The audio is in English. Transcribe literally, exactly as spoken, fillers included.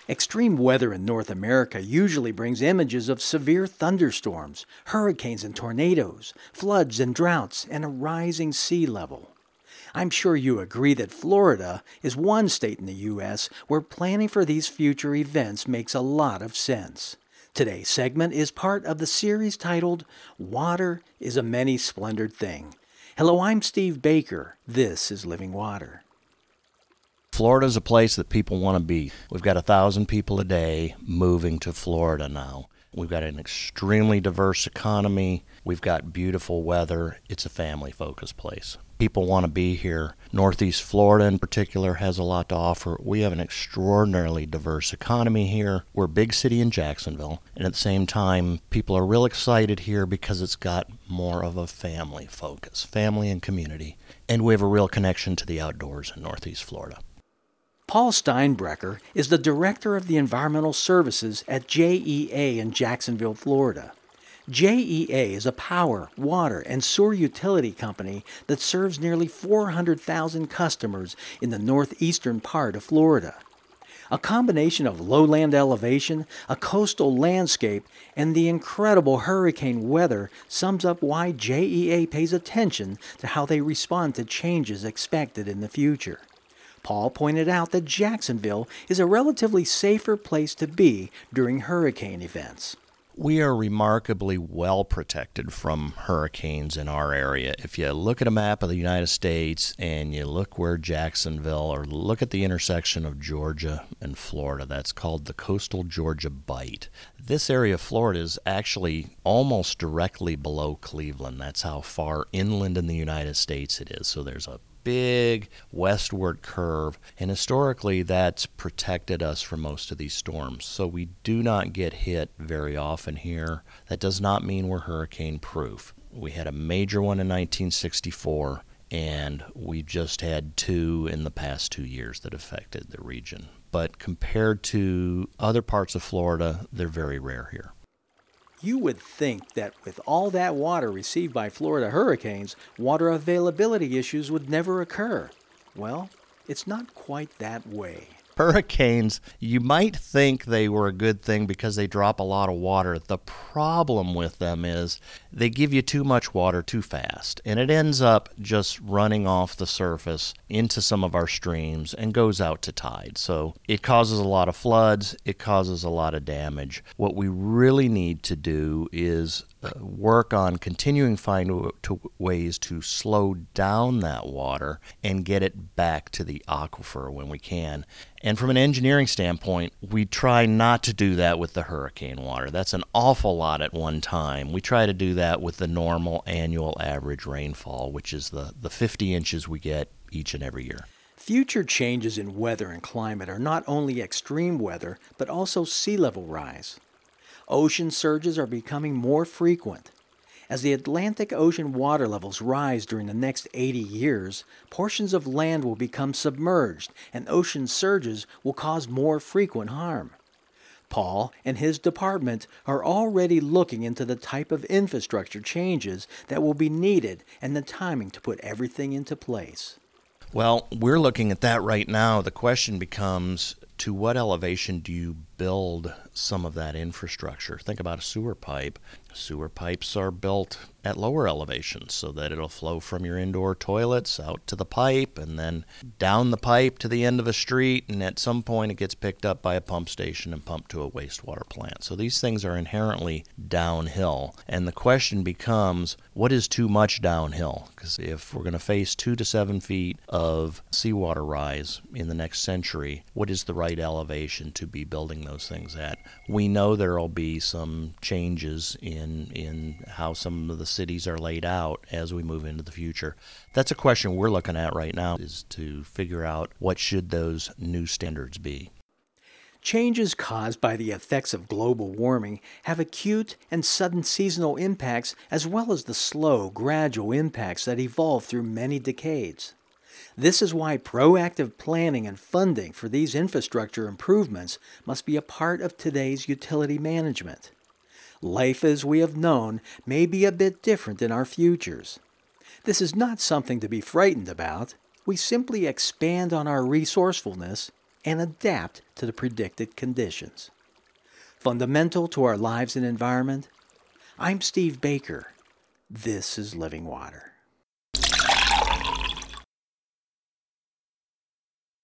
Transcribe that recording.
Extreme weather in North America usually brings images of severe thunderstorms, hurricanes and tornadoes, floods and droughts, and a rising sea level. I'm sure you agree that Florida is one state in the U S where planning for these future events makes a lot of sense. Today's segment is part of the series titled Water is a Many-Splendored Thing. Hello, I'm Steve Baker. This is Living Water. Florida is a place that people want to be. We've got a thousand people a day moving to Florida now. We've got an extremely diverse economy. We've got beautiful weather. It's a family-focused place. People want to be here. Northeast Florida in particular has a lot to offer. We have an extraordinarily diverse economy here. We're a big city in Jacksonville, and at the same time, people are real excited here because it's got more of a family focus, family and community, and we have a real connection to the outdoors in Northeast Florida. Paul Steinbrecher is the Director of the Environmental Services at J E A in Jacksonville, Florida. J E A is a power, water, and sewer utility company that serves nearly four hundred thousand customers in the northeastern part of Florida. A combination of lowland elevation, a coastal landscape, and the incredible hurricane weather sums up why J E A pays attention to how they respond to changes expected in the future. Paul pointed out that Jacksonville is a relatively safer place to be during hurricane events. We are remarkably well protected from hurricanes in our area. If you look at a map of the United States and you look where Jacksonville, or look at the intersection of Georgia and Florida, that's called the Coastal Georgia Bight. This area of Florida is actually almost directly below Cleveland. That's how far inland in the United States it is. So there's a big westward curve, and historically that's protected us from most of these storms. So we do not get hit very often here. That does not mean we're hurricane proof. We had a major one in nineteen sixty-four, and we just had two in the past two years that affected the region. But compared to other parts of Florida, they're very rare here. You would think that with all that water received by Florida hurricanes, water availability issues would never occur. Well, it's not quite that way. Hurricanes, you might think they were a good thing because they drop a lot of water. The problem with them is they give you too much water too fast, and it ends up just running off the surface into some of our streams and goes out to tide. So it causes a lot of floods, it causes a lot of damage. What we really need to do is uh, work on continuing to find w- to ways to slow down that water and get it back to the aquifer when we can. And from an engineering standpoint, we try not to do that with the hurricane water. That's an awful lot at one time. We try to do that with the normal annual average rainfall, which is the, the fifty inches we get each and every year. Future changes in weather and climate are not only extreme weather, but also sea level rise. Ocean surges are becoming more frequent. As the Atlantic Ocean water levels rise during the next eighty years, portions of land will become submerged and ocean surges will cause more frequent harm. Paul and his department are already looking into the type of infrastructure changes that will be needed and the timing to put everything into place. Well, we're looking at that right now. The question becomes, to what elevation do you build some of that infrastructure? Think about a sewer pipe. Sewer pipes are built at lower elevations so that it'll flow from your indoor toilets out to the pipe and then down the pipe to the end of a street, and at some point it gets picked up by a pump station and pumped to a wastewater plant. So these things are inherently downhill, and the question becomes, what is too much downhill? Because if we're going to face two to seven feet of seawater rise in the next century, what is the right elevation to be building those things at? We know there will be some changes in in how some of the cities are laid out as we move into the future. That's a question we're looking at right now, is to figure out what should those new standards be. Changes caused by the effects of global warming have acute and sudden seasonal impacts, as well as the slow, gradual impacts that evolve through many decades. This is why proactive planning and funding for these infrastructure improvements must be a part of today's utility management. Life as we have known may be a bit different in our futures. This is not something to be frightened about. We simply expand on our resourcefulness and adapt to the predicted conditions. Fundamental to our lives and environment, I'm Steve Baker. This is Living Water.